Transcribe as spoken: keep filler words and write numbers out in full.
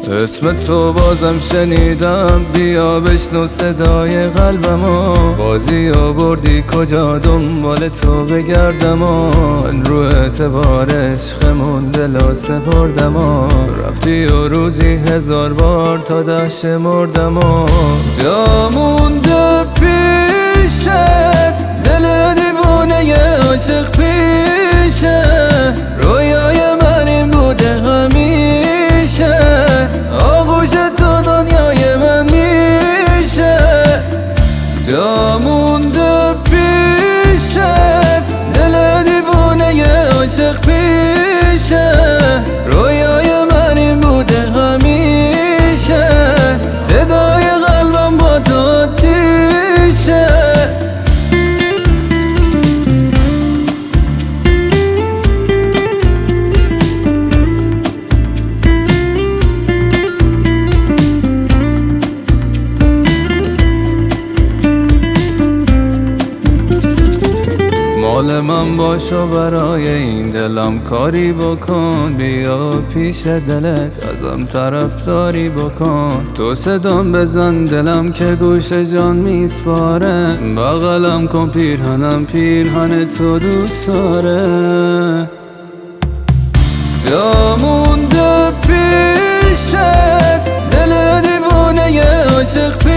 اسم تو بازم شنیدم، بیا بشنو صدای قلبمو. بازی آوردی کجا دنبال تو بگردم و من رو اعتبار عشقمون دلا سپردم و رفتی و روزی هزار بار تا ده شمردم و جا مونده پیشت، دل دیوونه عاشق پیشه. رویای من این بوده همیشه، آغوش تو دنیای من میشه. جا مونده پیشت، دل دیوونه عاشق پیشه. رویای من این بوده همیشه، صدای قلبم با تو آتیشه. مال من باشو برای این دلم کاری بکن. بیا پیش دلت ازم طرفداری بکن. تو صدام بزن دلم که گوش جان میسپاره. بغلم کن پیرهنم پیرهن تو دوست داره. جا مونده پیشت، دل دیوونه عاشق